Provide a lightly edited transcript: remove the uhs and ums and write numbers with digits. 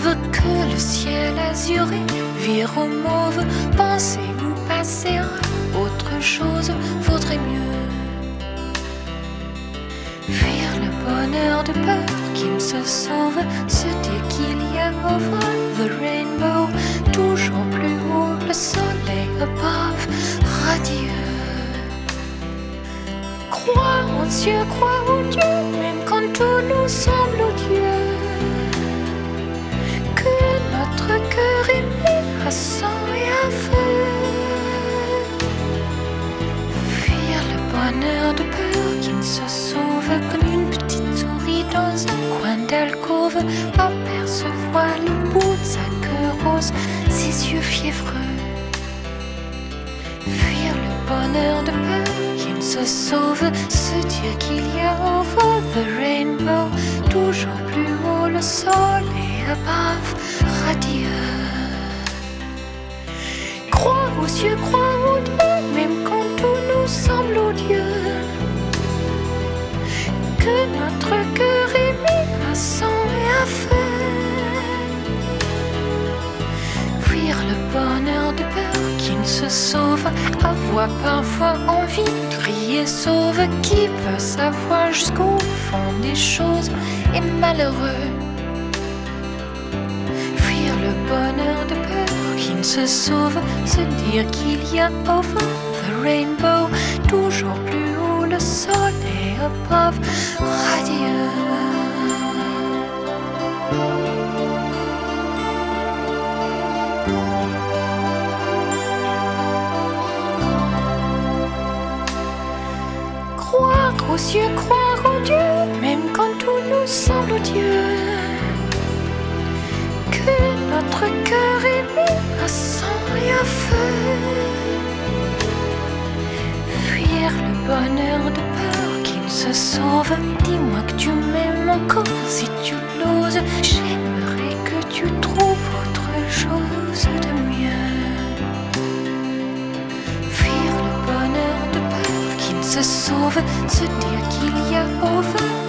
sauve, que le ciel azuré vire au mauve. Penser ou passer à autre chose vaudrait mieux. Fuir le bonheur de peur qui me se sauve, se dire qu'il y a over the rainbow, toujours plus haut le soleil above, radieux. Crois en Dieu, crois au Dieu, même quand tout nous semble odieux. Que notre cœur est mis à sang et à feu. Fuir le bonheur de peur qui ne se sauve, comme une petite souris dans un coin d'alcôve, apercevoir le bout de sa queue rose, ses yeux fiévreux. Fuir le bonheur de peur qui ne se sauve, se dire qu'il y a over the rainbow, toujours plus haut le soleil above, radieux. Crois aux cieux, crois au Dieu, même quand tout nous semble odieux. Que notre cœur est mis à sang et à feu. Fuir le bonheur de peur qui ne se sauve, avoir parfois envie de crier sauve. Qui peut savoir jusqu'au fond des choses est malheureux. Fuir le bonheur de peur qui ne se sauve, se dire qu'il y a over the rainbow, toujours plus haut le soleil above, radieux. Croire aux cieux, croire au Dieu, même quand tout nous semble odieux. Que notre cœur est mis à sang et à feu. Fuir le bonheur de peur qui ne se sauve, dis-moi que tu m'aimes encore si tu l'oses. J'aimerais que tu trouves autre chose de mieux. Fuir le bonheur de peur qui ne se sauve, se dire qu'il y a over